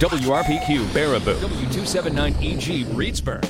WRPQ Baraboo, W279EG Reedsburg.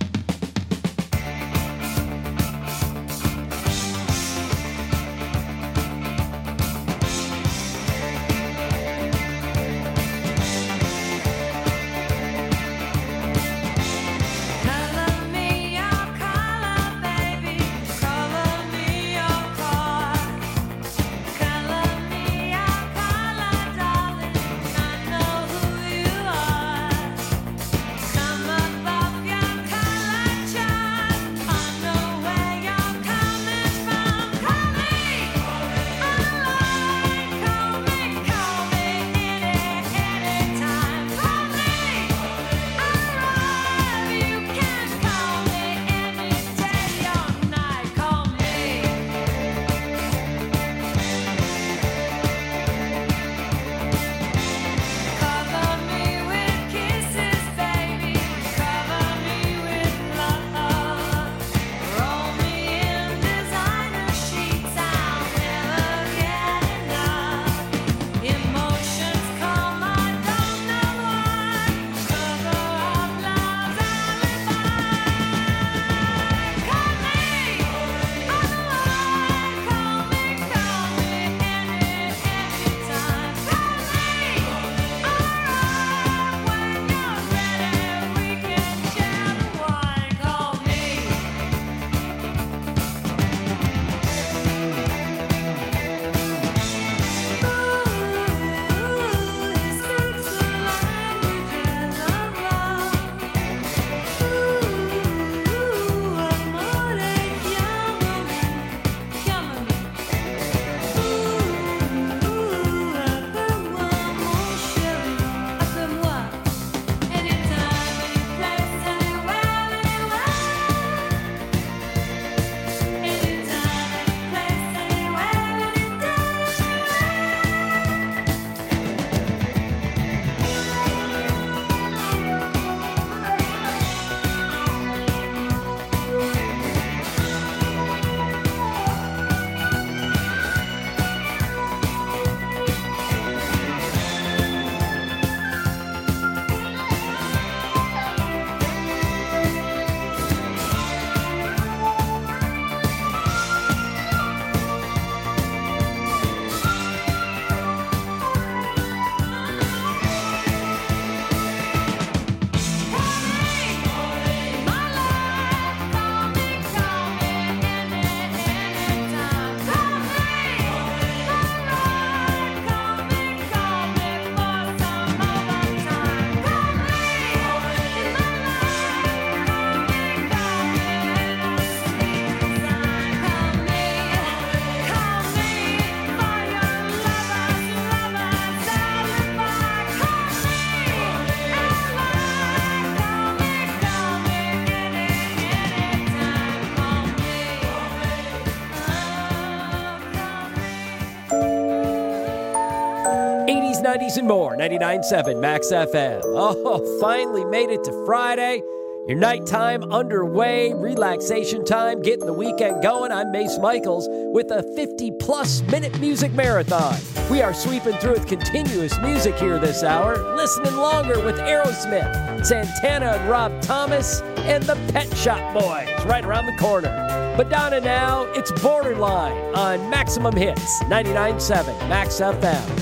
'80s, '90s, and more. 99.7 Max FM. Oh, finally made it to Friday. Your nighttime underway, relaxation time, getting the weekend going. I'm Mace Michaels with a 50-plus minute music marathon. We are sweeping through with continuous music here this hour, listening longer with Aerosmith, Santana and Rob Thomas, and the Pet Shop Boys right around the corner. Madonna now, it's Borderline on Maximum Hits, 99.7 Max FM.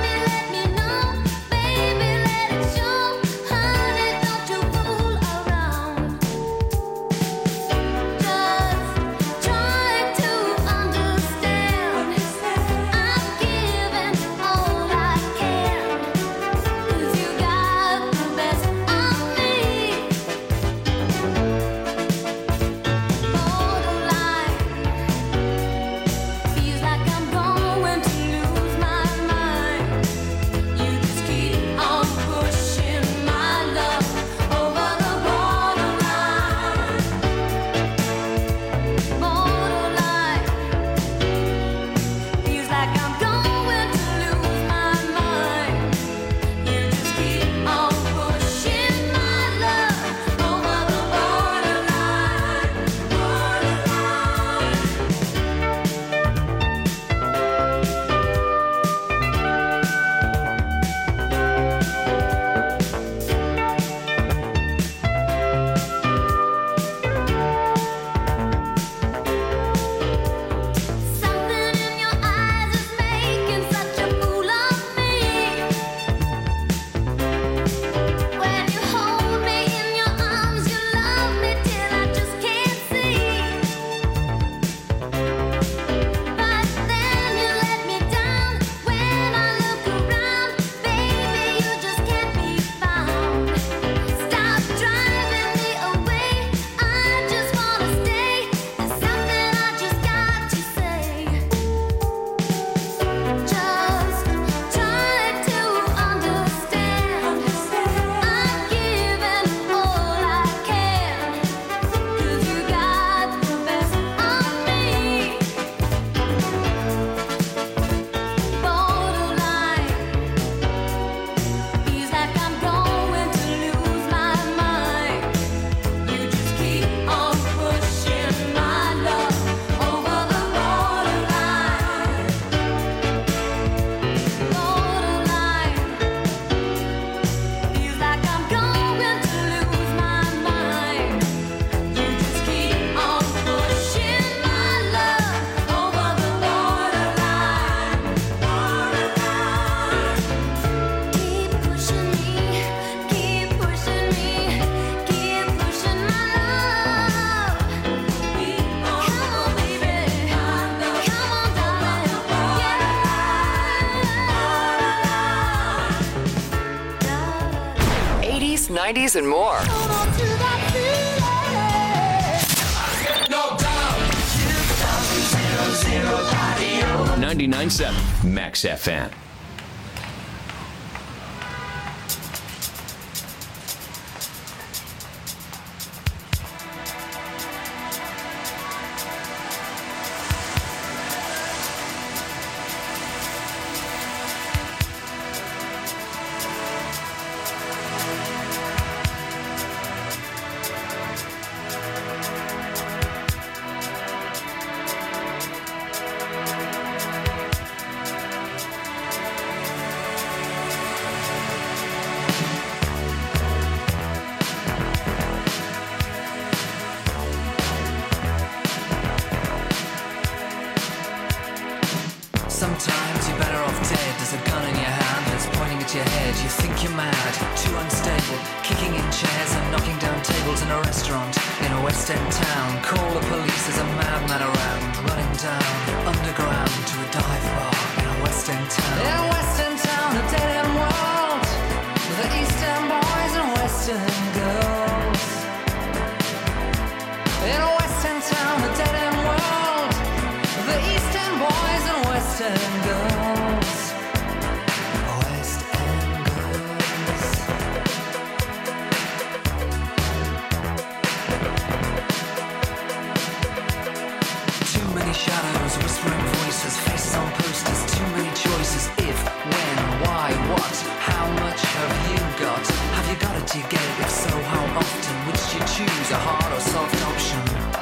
Honey, don't you fool around. 90s, and more. 99.7 Max FM. Sometimes you're better off dead. There's a gun in your hand and it's pointing at your head. You think you're mad, too unstable, kicking in chairs and knocking down tables in a restaurant in a West End town. Call the police, there's a madman around, running down underground to a dive bar in a West End town. In a West End town, a dead end world, with the East End boys and West End girls. In a West End town, a dead end world, with the East End boys and West End girls. West End girls. Too many shadows, whispering voices, faces on posters, too many choices. If, when, why, what, how much have you got? Have you got it, do you get it? If so, how often? Which do you choose, a hard or soft option?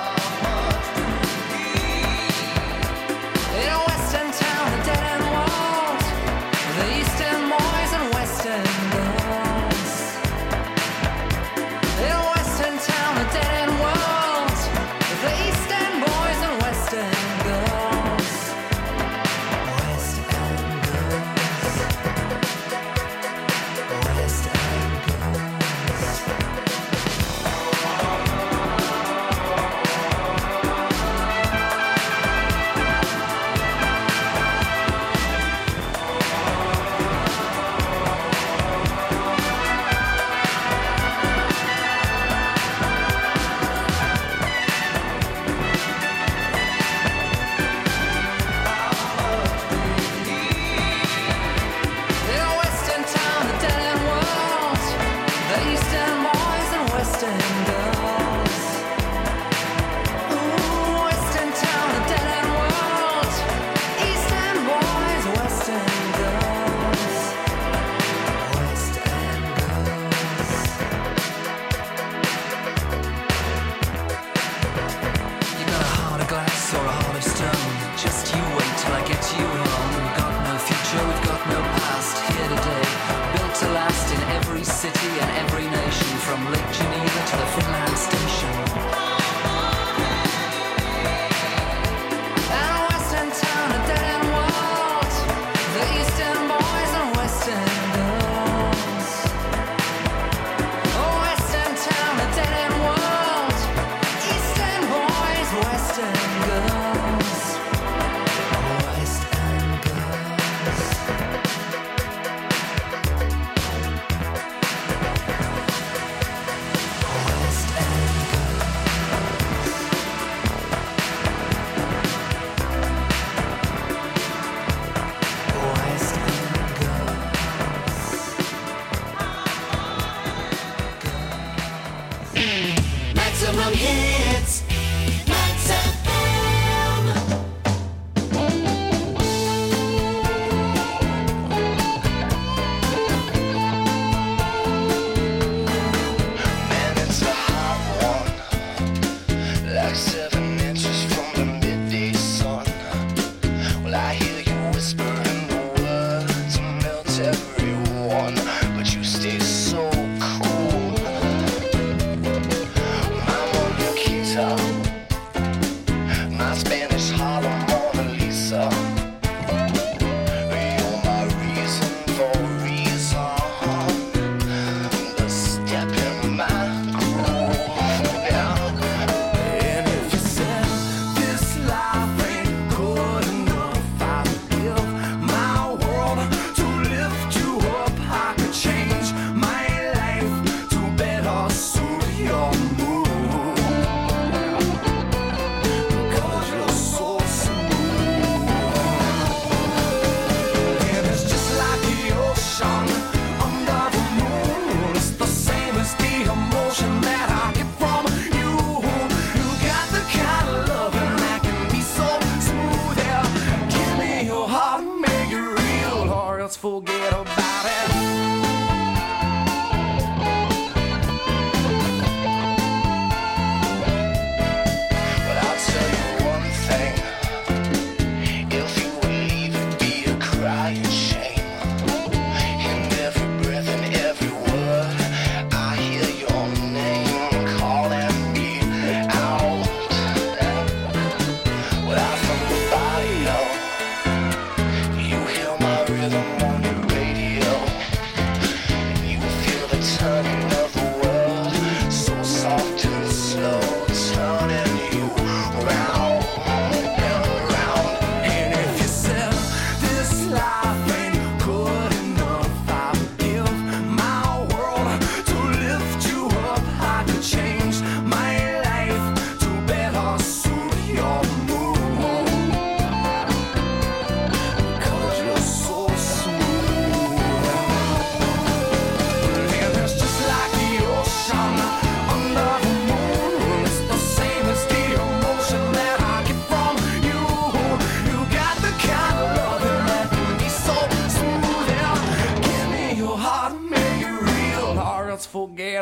In a West End town, a dead end world, the East End boys and West End girls. In a West End town, a dead end world, the East End boys and West End girls. West End girls. West End girls. In a West End town, a dead end world, the East End boys and West End girls. Ooh, West End town, a dead end world, East End boys, West End girls. West End girls. You got a heart of glass or a heart of stone. Just you wait till I get you home. We've got no future, we've got no past. Here today, built to last in every city and every nation, from Lake Geneva to the Finland station. And a West End town, a dead end world, the East End boys and West End girls. Oh, West End town, a dead end world, East End boys, West End girls. West End girls. West End girls. West End girls. Maximum hits. Max FM. Man, it's a hot one, like 7 inches from the midday sun. Well, I hear you whispering the words, melt everyone, but you stay so cool. I'm on your guitar.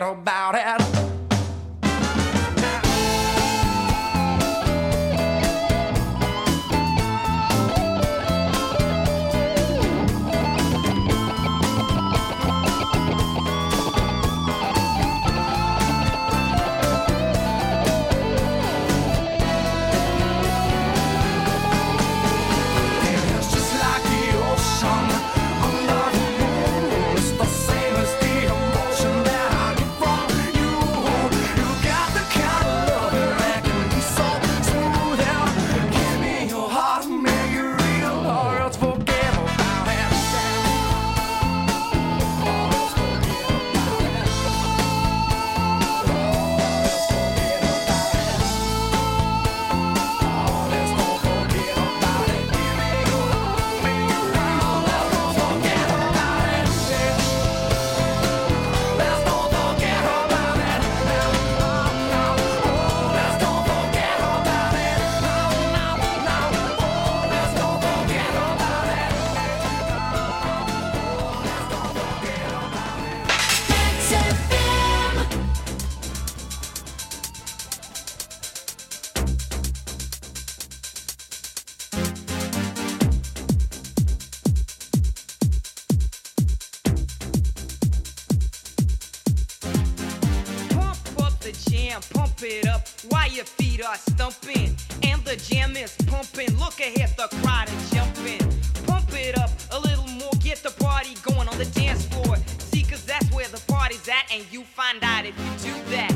about it. Pump it up while your feet are stumping and the jam is pumping. Look ahead, the crowd is jumping. Pump it up a little more, get the party going on the dance floor. See, cause that's where the party's at, and you find out if you do that.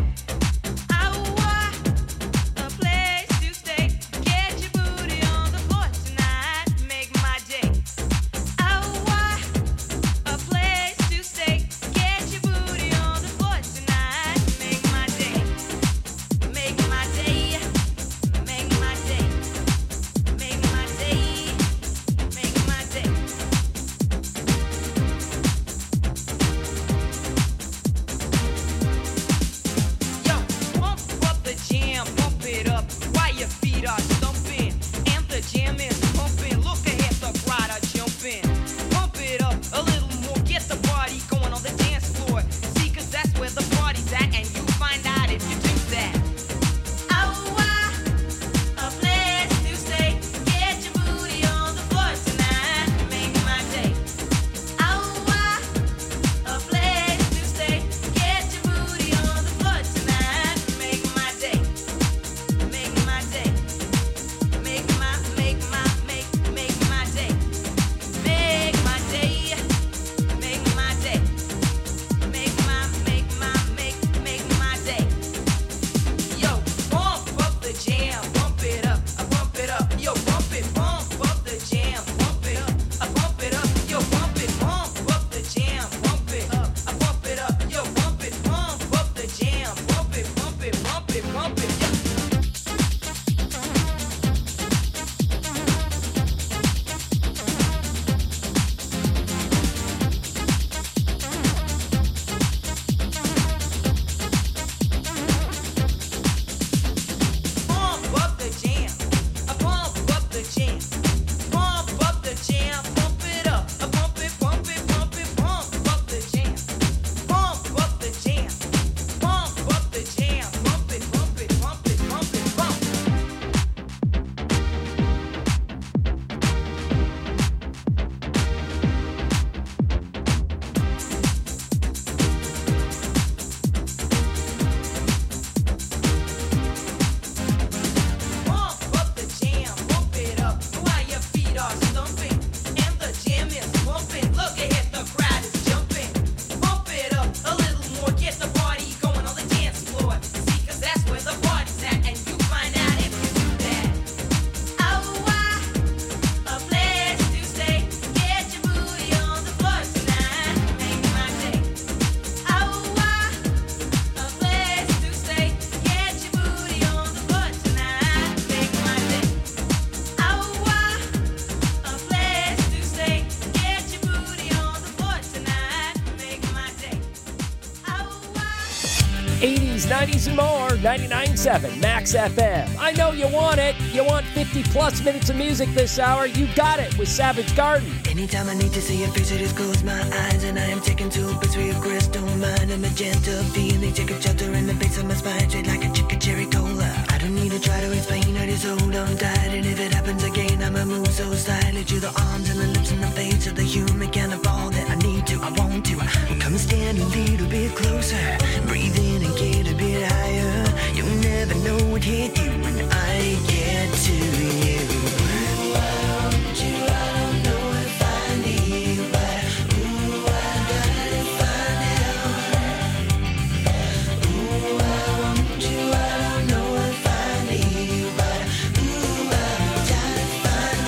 90s and more, 99.7 Max FM. I know you want it. You want 50-plus minutes of music this hour. You got it with Savage Garden. Anytime I need to see your face, I just close my eyes, and I am taken to a place where your crystal mind and magenta feeling take a shelter in the base of my spine, straight like a chicken cherry cola. I don't need to try to explain, I just hold on tight, and if it happens again, I'ma move so slightly to the arms and the lips and the face of the human kind of all that I need to, I want to. Come stand a little bit closer, breathe in and get a bit higher. You'll never know what hit you when I get to you. Ooh, I want you, I don't know if I need you, but ooh, I gotta find out. Ooh, I want you, I don't know if I need you, but ooh, I gotta find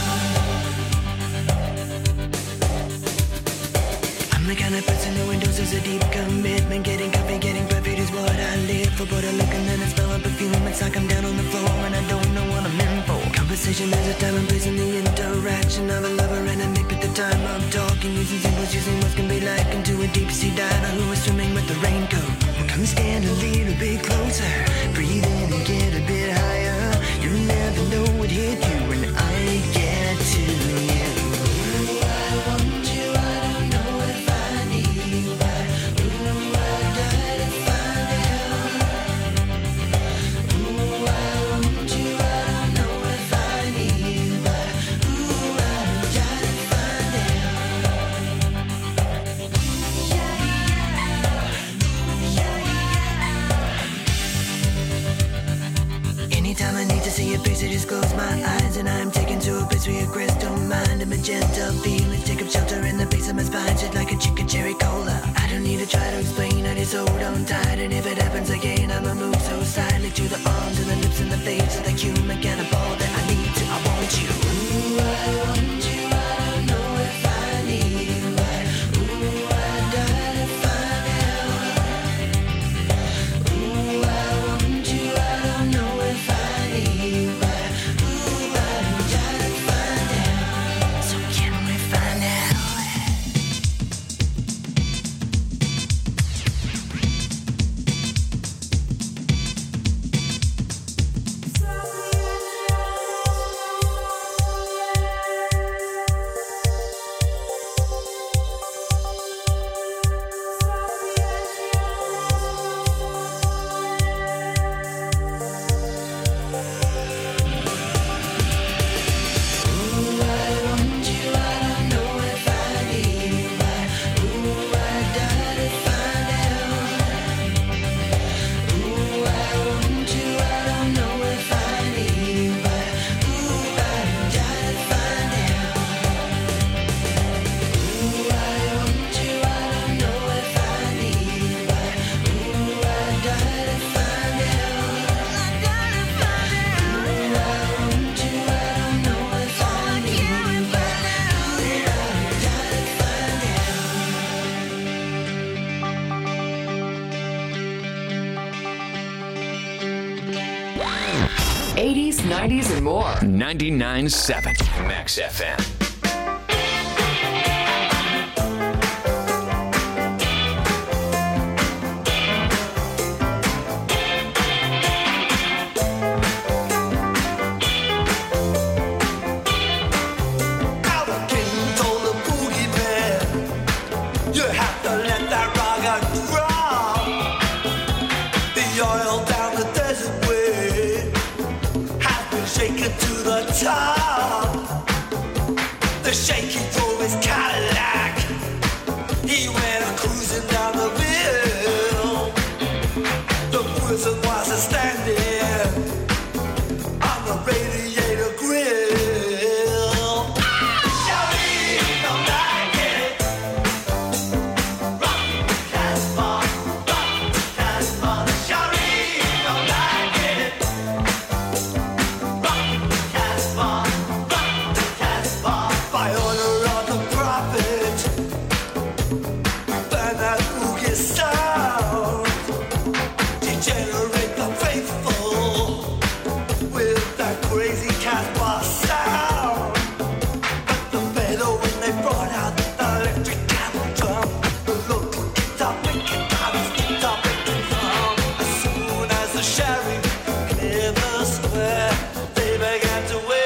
out. I'm the kind of person who endorses a deep commitment. Getting coffee, getting perfect is what I live for. But I look and then I smell a perfume. It's like I'm down on the floor and I don't know what I'm in for. Conversation has a time and place in the interaction of a lover and a mate. At the time of talking, using symbols, using what can be like into a deep sea diver who is swimming with the raincoat. Come stand a little bit closer, breathe in and get a bit higher. You'll never know what hit you when I get to you. Ooh, I want you, I don't know if I need you, but ooh, I gotta find out. Ooh, I want you, I don't know if I need you, but ooh, I gotta find out. Anytime I need to see your face, I just close my eyes, and I'm taken to a place where your crystal mind and magenta feelings take up shelter in the base of my spine, shit like a chicken cherry cola. I don't need to try to explain, I just hold on tight, and if it happens again, I'ma move so silently to the arms and the lips and the face of the human kind of all that I need to, I want you. Ooh, I want you, I don't know if I need you, but ooh, I gotta find out. Ooh, I want you, I don't know if I need you, but ooh, I gotta find out. So can we find out? '80s, '90s, and more. 99.7 Max FM. Top. The shaky drove his Cadillac. He went cruising down the hill. The prison was standing on the radiator grill. Shawty, don't like it. Rock the Casbah, rock the Casbah. Shawty, don't like it. Rock the Casbah, rock the Casbah. By order of the prophet, burn that boogie sound. Degenerate the faithful. the sheriff cleared the square. They began to wave.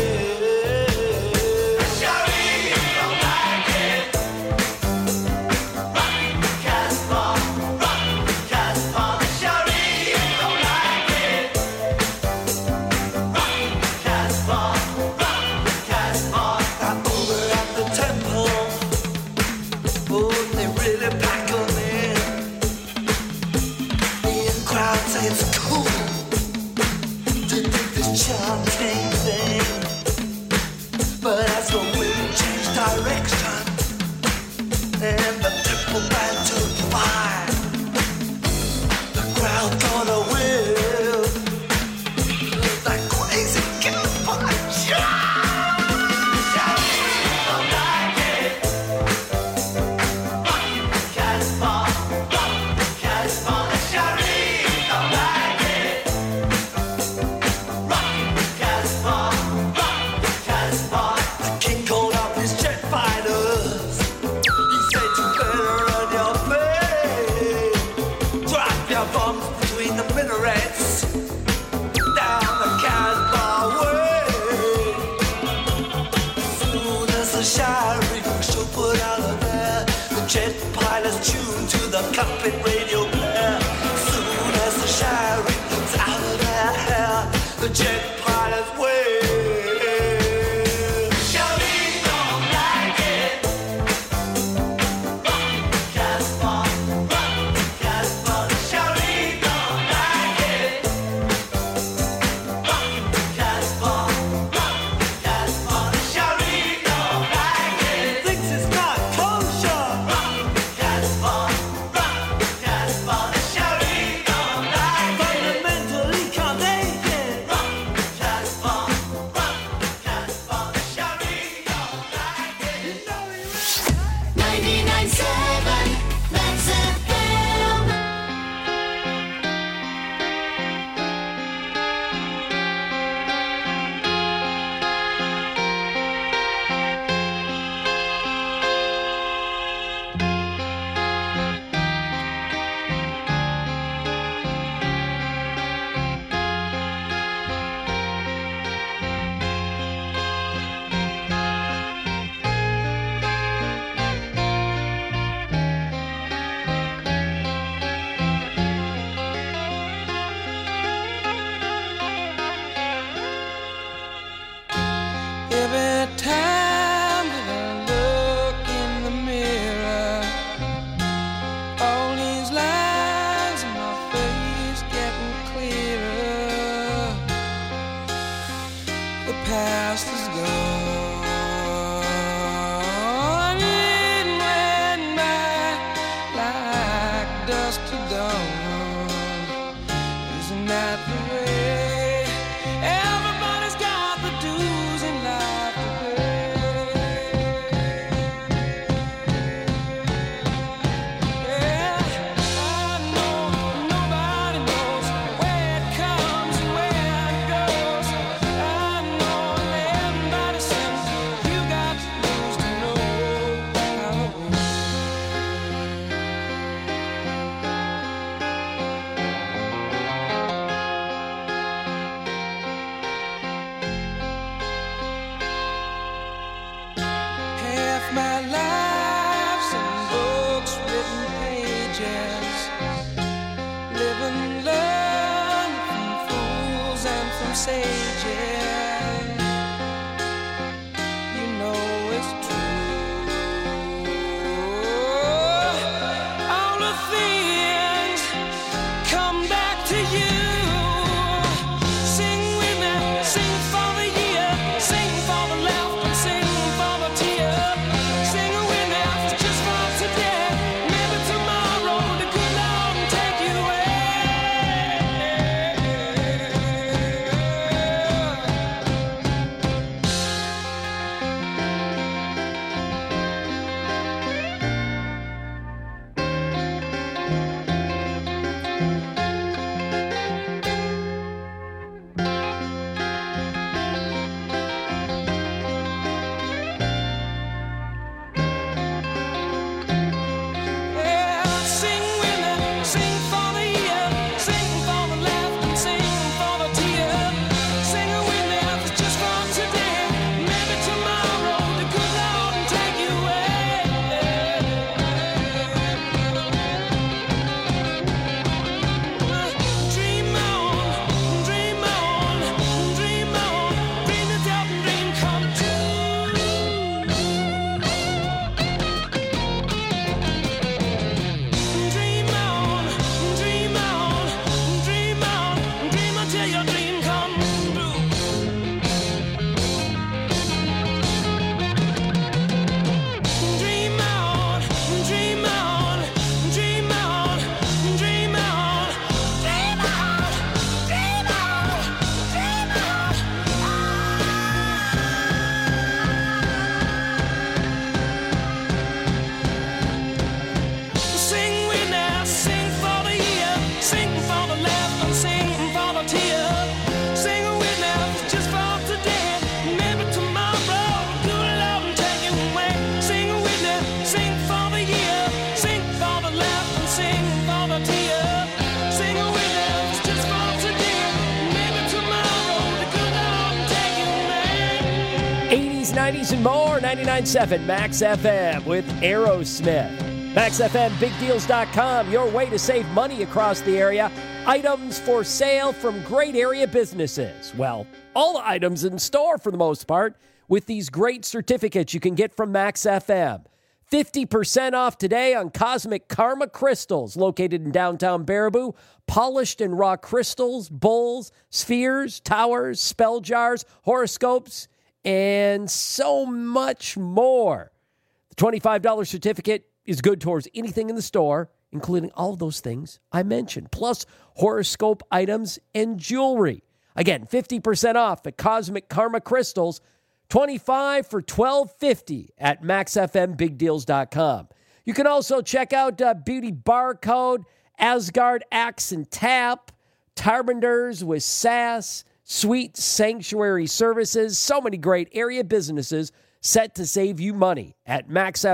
Cockpit radio player. Soon as the sheriff's out of their hair, the jet pilots wave. Sheriff don't like it. Run, Casper, the sheriff don't like it. Run, Casper, the sheriff don't like it. Thinks it's not kosher. Run, Casper. 80s, 90s, and more. 99.7 Max FM with Aerosmith. MaxFMBigDeals.com, your way to save money across the area. Items for sale from great area businesses. Well, all the items in store for the most part with these great certificates you can get from Max FM. 50% off today on Cosmic Karma Crystals, located in downtown Baraboo. Polished and raw crystals, bowls, spheres, towers, spell jars, horoscopes, and so much more. The $25 certificate is good towards anything in the store, including all of those things I mentioned, plus horoscope items and jewelry. Again, 50% off at Cosmic Karma Crystals, $25 for $12.50 at MaxFMBigDeals.com. You can also check out Beauty Barcode, Asgard Axe and Tap, Tarbenders with Sass, Sweet Sanctuary Services, so many great area businesses set to save you money at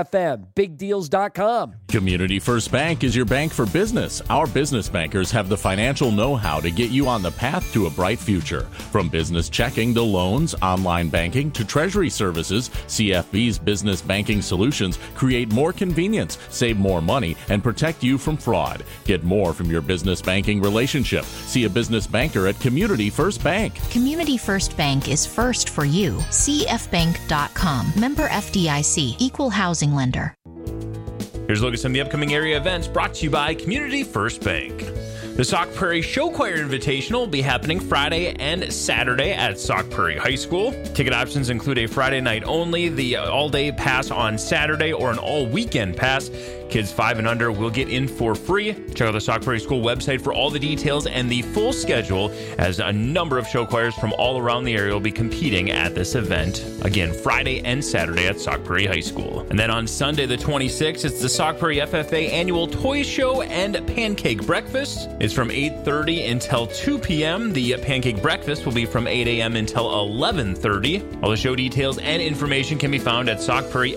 MaxFMBigDeals.com. Community First Bank is your bank for business. Our business bankers have the financial know-how to get you on the path to a bright future. From business checking to loans, online banking to treasury services, CFB's business banking solutions create more convenience, save more money, and protect you from fraud. Get more from your business banking relationship. See a business banker at Community First Bank. Community First Bank is first for you. CFBank.com. Member FDIC. Equal housing lender. Here's a look at some of the upcoming area events brought to you by Community First Bank. The Sauk Prairie Show Choir Invitational will be happening Friday and Saturday at Sauk Prairie High School. Ticket options include a Friday night only, the all-day pass on Saturday, or an all-weekend pass. Kids 5 and under will get in for free. Check out the Sauk Prairie School website for all the details and the full schedule, as a number of show choirs from all around the area will be competing at this event. Again, Friday and Saturday at Sauk Prairie High School. And then on Sunday the 26th, it's the Sauk Prairie FFA Annual Toy Show and Pancake Breakfast. It's from 8:30 until 2 p.m. The Pancake Breakfast will be from 8 a.m. until 11:30. All the show details and information can be found at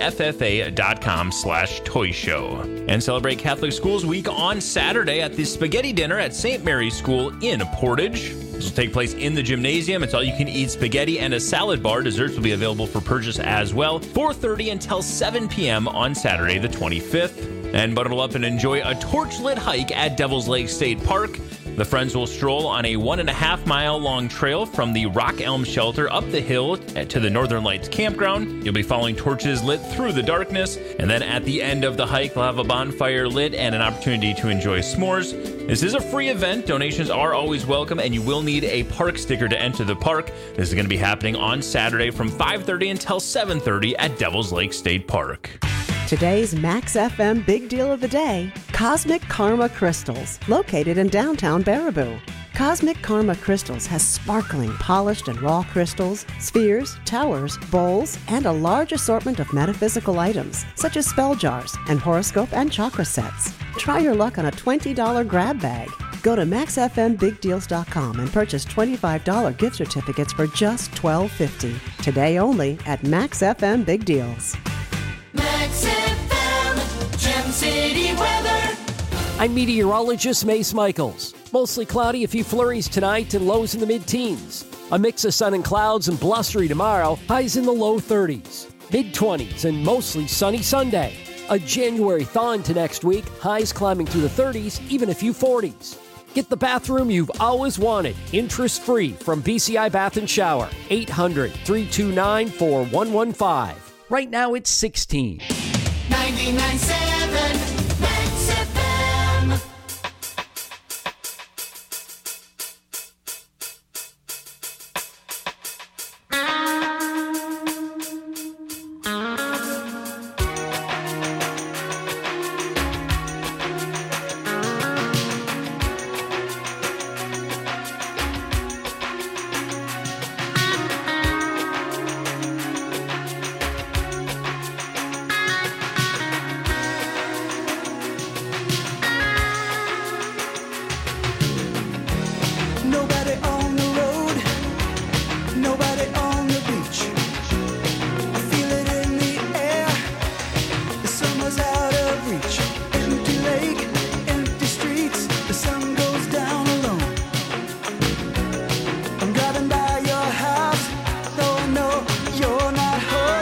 SaukPrairieFFA.com/toy show. And celebrate Catholic Schools Week on Saturday at the Spaghetti Dinner at St. Mary's School in Portage. This will take place in the gymnasium. It's all-you-can-eat spaghetti and a salad bar. Desserts will be available for purchase as well. 4:30 until 7 p.m. on Saturday the 25th. And bundle up and enjoy a torch-lit hike at Devil's Lake State Park. The friends will stroll on a 1.5-mile long trail from the Rock Elm Shelter up the hill to the Northern Lights Campground. You'll be following torches lit through the darkness, and then at the end of the hike, they'll have a bonfire lit and an opportunity to enjoy s'mores. This is a free event. Donations are always welcome, and you will need a park sticker to enter the park. This is going to be happening on Saturday from 5:30 until 7:30 at Devil's Lake State Park. Today's Max FM Big Deal of the Day, Cosmic Karma Crystals, located in downtown Baraboo. Cosmic Karma Crystals has sparkling, polished and raw crystals, spheres, towers, bowls, and a large assortment of metaphysical items, such as spell jars and horoscope and chakra sets. Try your luck on a $20 grab bag. Go to MaxFMBigDeals.com and purchase $25 gift certificates for just $12.50. Today only at Max FM Big Deals. Max FM, Gem City weather. I'm meteorologist Mace Michaels. Mostly cloudy, a few flurries tonight and lows in the mid-teens. A mix of sun and clouds and blustery tomorrow, highs in the low 30s. Mid-20s and mostly sunny Sunday. A January thaw into next week, highs climbing through the 30s, even a few 40s. Get the bathroom you've always wanted, interest-free from BCI Bath and Shower. 800-329-4115. Right now it's 16. 99.7 Max FM. You're not home.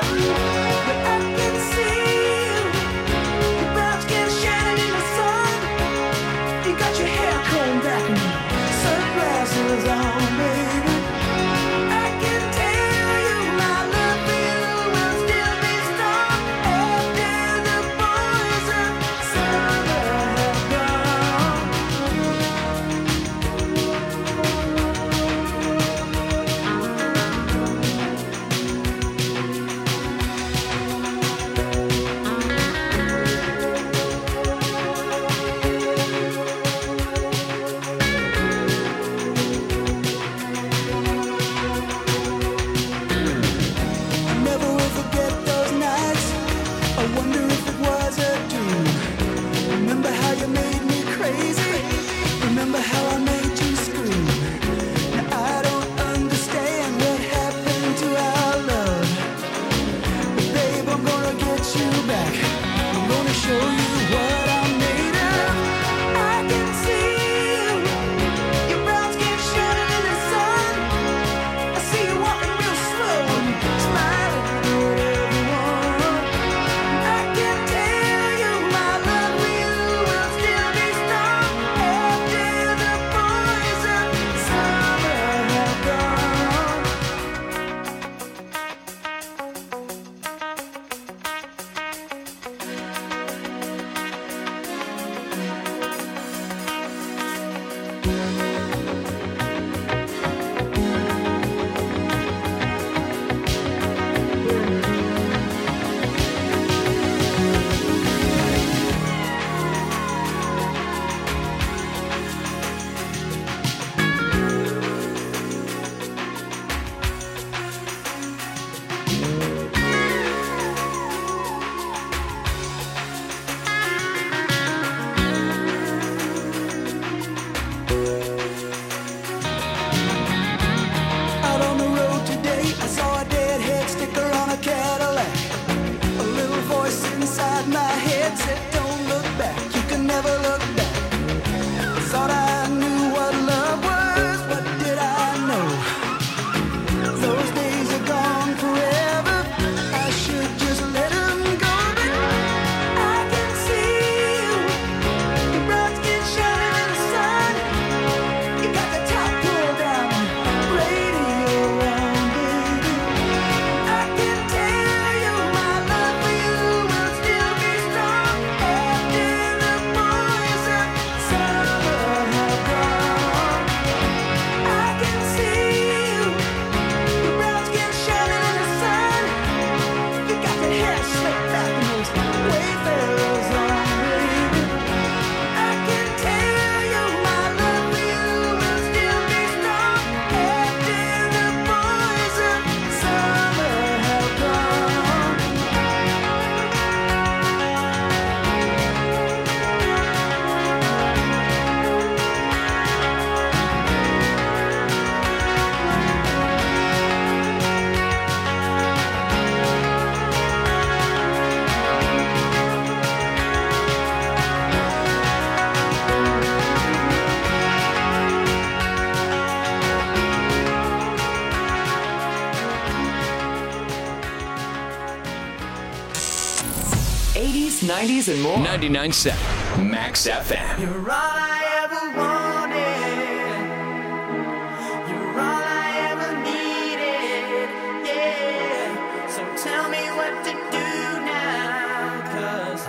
90s, and more. 99.7 Max FM. You're all I ever wanted. You're all I ever needed. Yeah. So tell me what to do now. 'Cause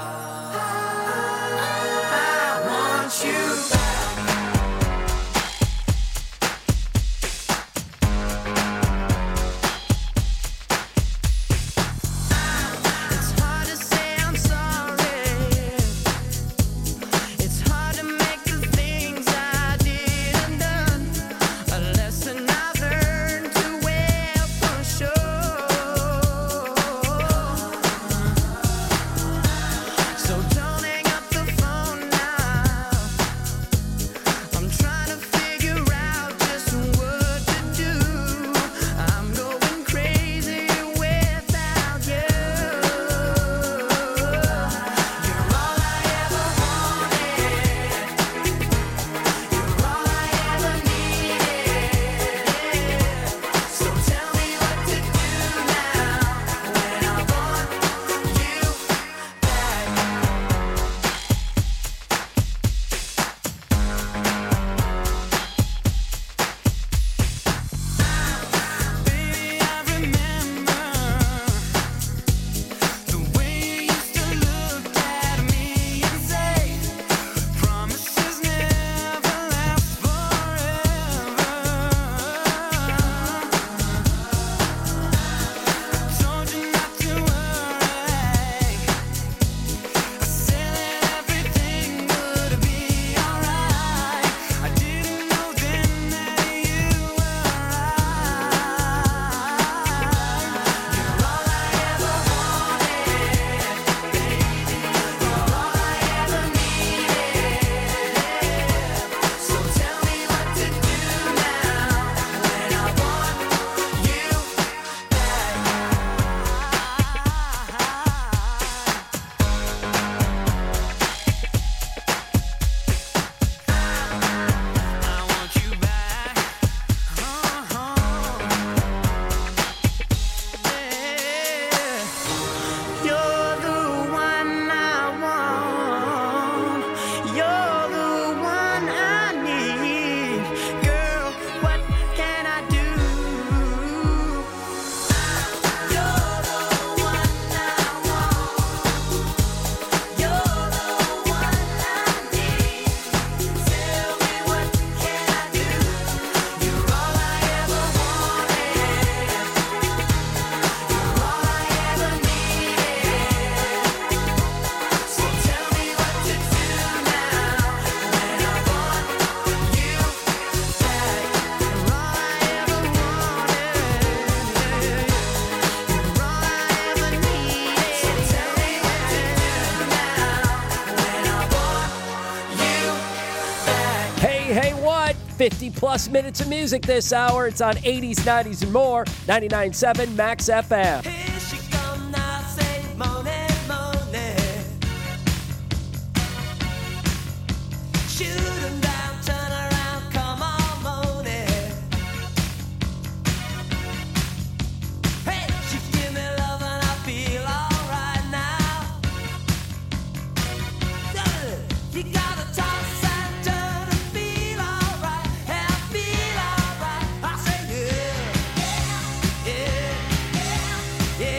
I want you back. Hey, what? 50-plus minutes of music this hour. It's on 80s, 90s, and more. 99.7 Max FM. Here she come now, say money, money. Shoot 'em down, turn around, come on, money. Hey, she give me love and I feel alright now. You gotta toss and turn and feel alright, and I feel alright. I say yeah, yeah, yeah, yeah.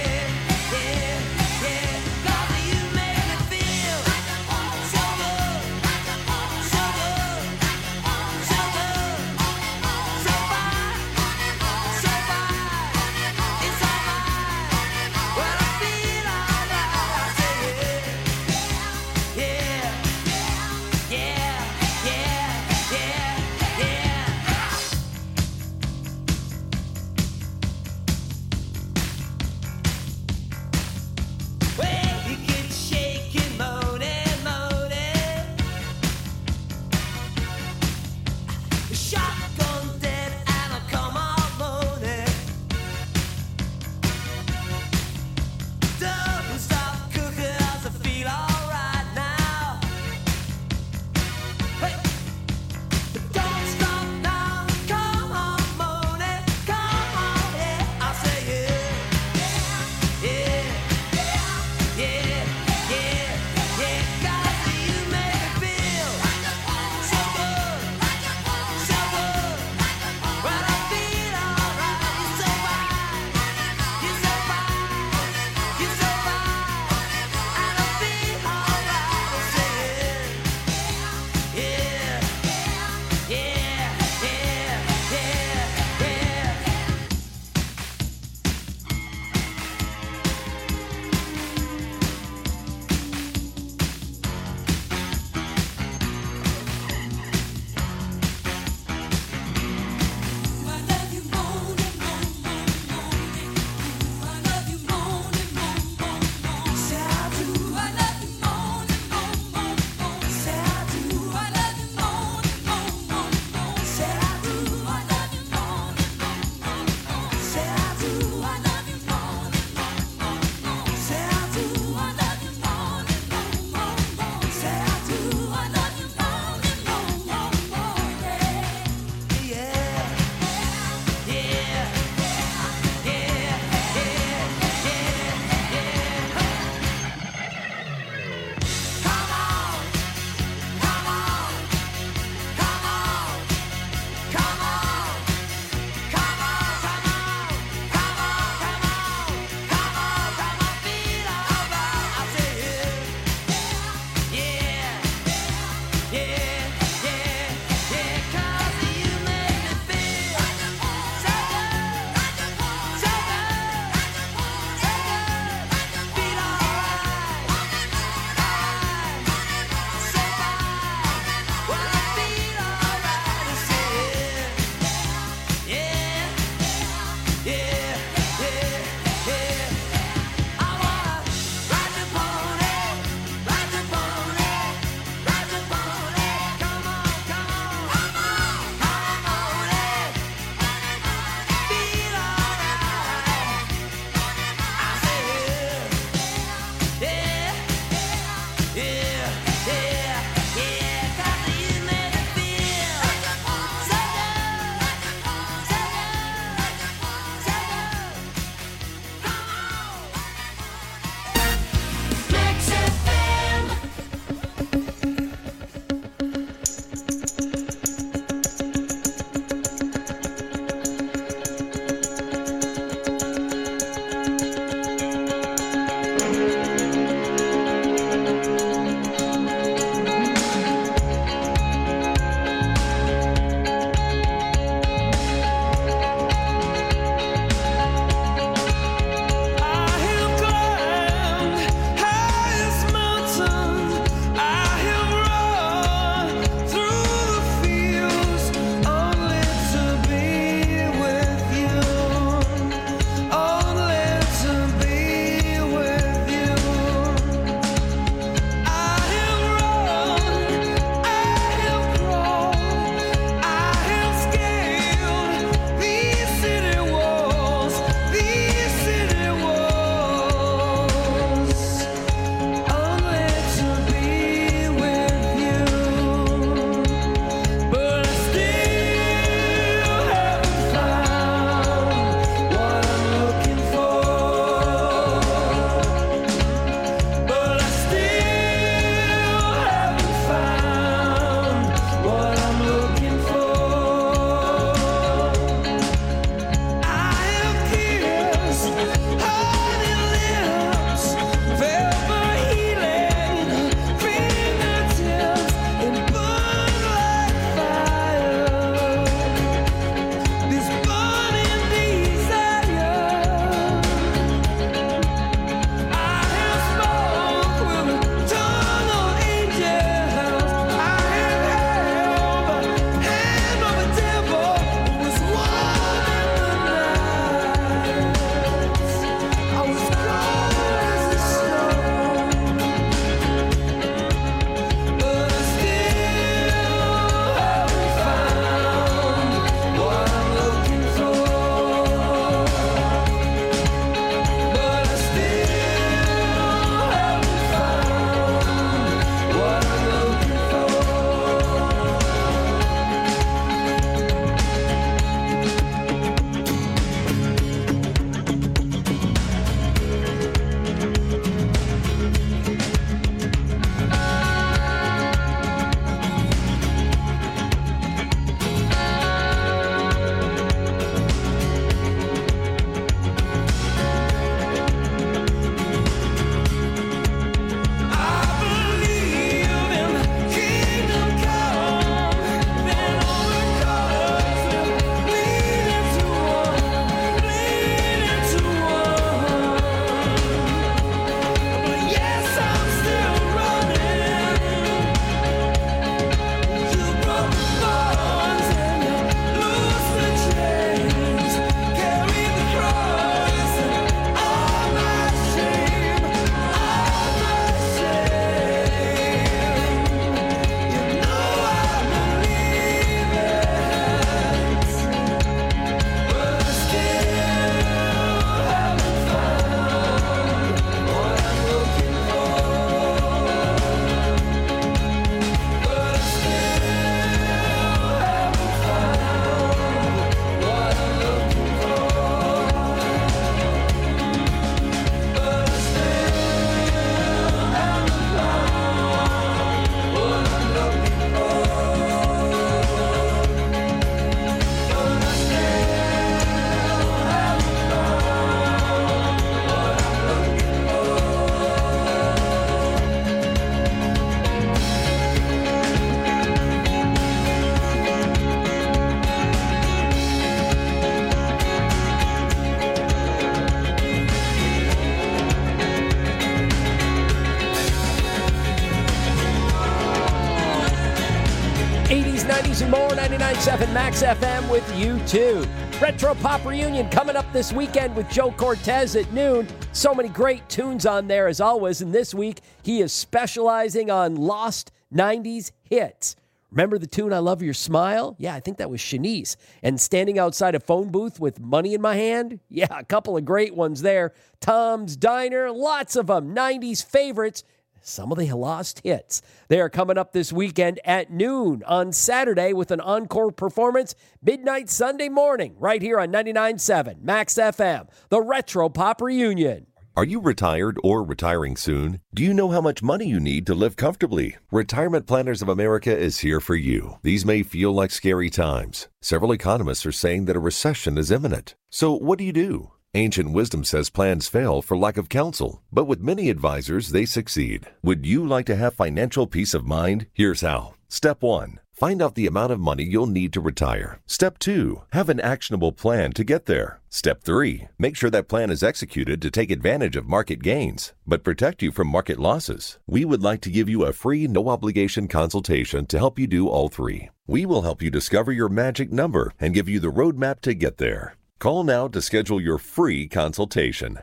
99.7 Max FM with you too. Retro Pop Reunion coming up this weekend with Joe Cortez at noon. So many great tunes on there as always, and this week he is specializing on lost 90s hits. Remember the tune I Love Your Smile? Yeah, I think that was Shanice. And Standing Outside a Phone Booth with Money in My Hand? Yeah, a couple of great ones there. Tom's Diner, lots of them. 90s favorites. Some of the lost hits. They are coming up this weekend at noon on Saturday with an encore performance midnight Sunday morning right here on 99.7 Max FM, the Retro Pop Reunion. Are you retired or retiring soon? Do you know how much money you need to live comfortably? Retirement Planners of America is here for you. These may feel like scary times. Several economists are saying that a recession is imminent. So what do? Ancient wisdom says plans fail for lack of counsel, but with many advisors, they succeed. Would you like to have financial peace of mind? Here's how. Step 1. Find out the amount of money you'll need to retire. Step 2. Have an actionable plan to get there. Step 3. Make sure that plan is executed to take advantage of market gains, but protect you from market losses. We would like to give you a free, no-obligation consultation to help you do all three. We will help you discover your magic number and give you the roadmap to get there. Call now to schedule your free consultation.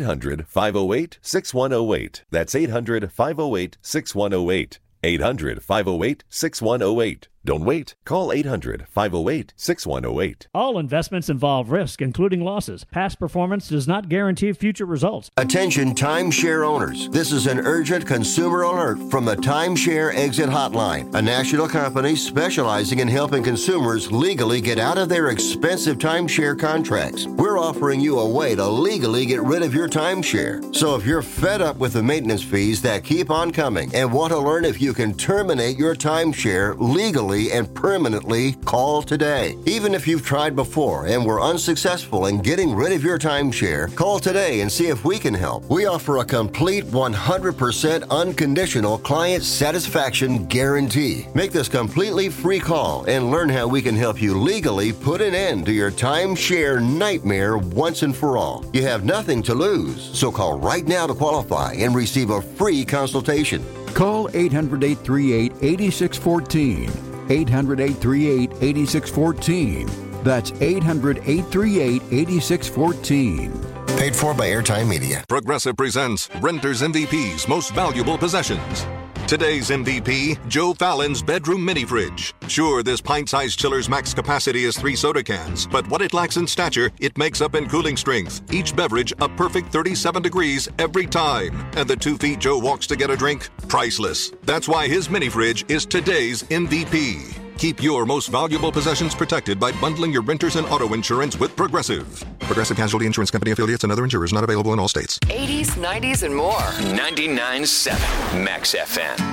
800-508-6108. That's 800-508-6108. 800-508-6108. Don't wait. Call 800-508-6108. All investments involve risk, including losses. Past performance does not guarantee future results. Attention timeshare owners. This is an urgent consumer alert from the Timeshare Exit Hotline, a national company specializing in helping consumers legally get out of their expensive timeshare contracts. We're offering you a way to legally get rid of your timeshare. So if you're fed up with the maintenance fees that keep on coming and want to learn if you can terminate your timeshare legally and permanently, call today. Even if you've tried before and were unsuccessful in getting rid of your timeshare, call today and see if we can help. We offer a complete 100% unconditional client satisfaction guarantee. Make this completely free call and learn how we can help you legally put an end to your timeshare nightmare once and for all. You have nothing to lose, so call right now to qualify and receive a free consultation. Call 800-838-8614. 800-838-8614. That's 800-838-8614. Paid for by Airtime Media. Progressive presents Renters MVP's Most Valuable Possessions. Today's MVP, Joe Fallon's bedroom mini fridge. Sure, this pint-sized chiller's max capacity is 3 soda cans, but what it lacks in stature, it makes up in cooling strength. Each beverage a perfect 37 degrees every time. And the 2 feet Joe walks to get a drink? Priceless. That's why his mini fridge is today's MVP. Keep your most valuable possessions protected by bundling your renters and auto insurance with Progressive. Progressive Casualty Insurance Company affiliates and other insurers not available in all states. 80s, 90s, and more. 99.7 Max FM.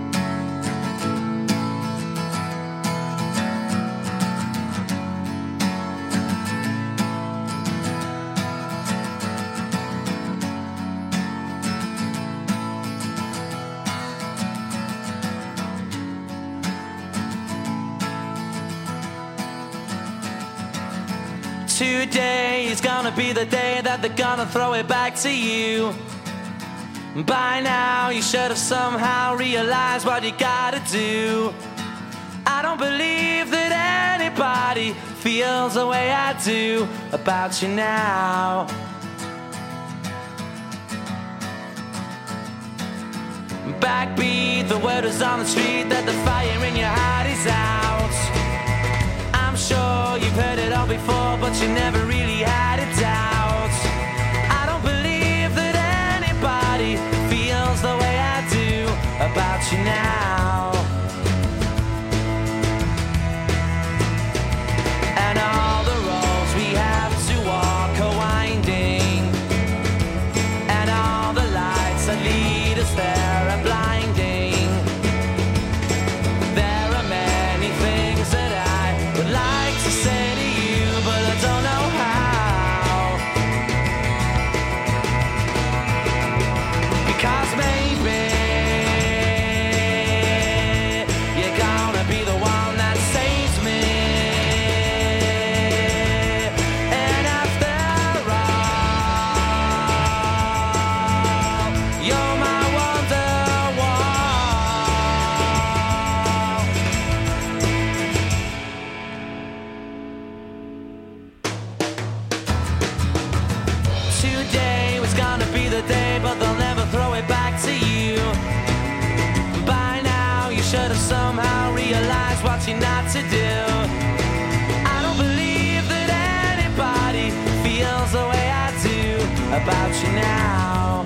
Today is gonna be the day that they're gonna throw it back to you. By now you should have somehow realized what you gotta do. I don't believe that anybody feels the way I do about you now. Backbeat, the word is on the street that the fire in your heart is out. I'm sure you've heard it all before, but you never really had a doubt. I don't believe that anybody feels the way I do about you now. And all the roads we have to walk are winding, and all the lights that lead us there are blinding. There are many things that I would like to say to you, but I don't know how. to do. I don't believe that anybody feels the way I do about you now.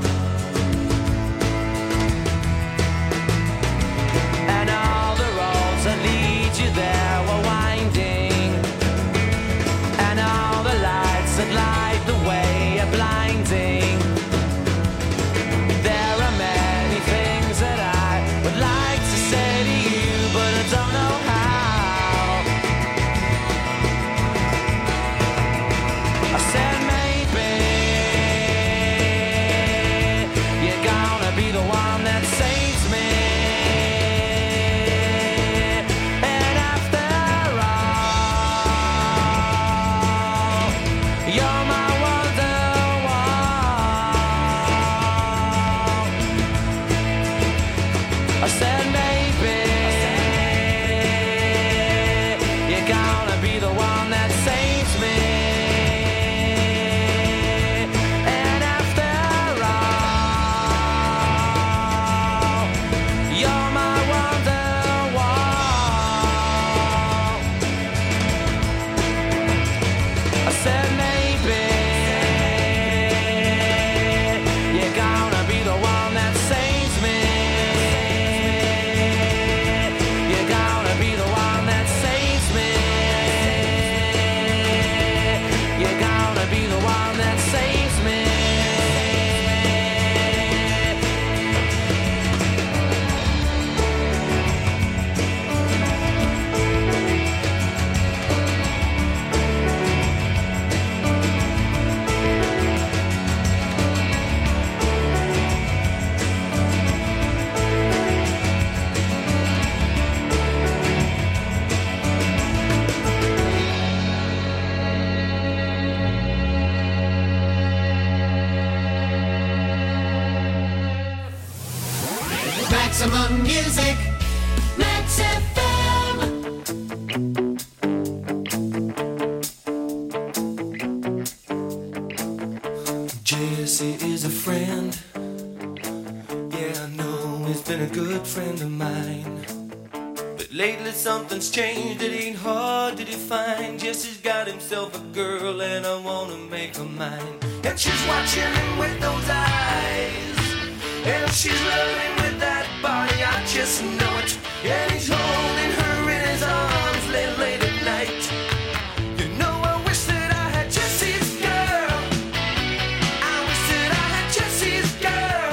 And all the roads that lead you there were winding, and all the lights that light the way are blinding. There are many things that I would like to say to you, but I don't know how. I said maybe you're gonna be the one that saves me. And after all, you're my wonderwall. I said maybe you're gonna be the one that saves me. And after all, you're my wonderwall. I said maybe you're gonna be the one that saves me. You're gonna be the one that saves me. You're gonna be the one that saves me. Maximum music, Max FM. Jesse is a friend. Yeah, I know he's been a good friend of mine. But lately something's changed, it ain't hard to define. Jesse's got himself a girl and I wanna make her mine. And she's watching him with those eyes, and she's loving him with that body, I just know it. And he's holding her in his arms late at night. You know I wish that I had Jesse's girl. I wish that I had Jesse's girl.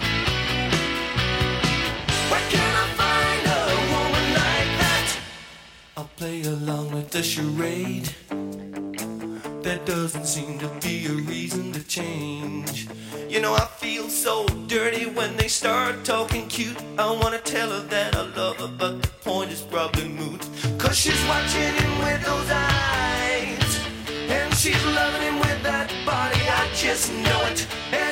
Where can I find a woman like that? I'll play along with the charade. There doesn't seem to be a reason to change. You know I feel so dirty when they start talking cute. I wanna tell her that I love her, but the point is probably moot. Cause she's watching him with those eyes, and she's loving him with that body, I just know it. And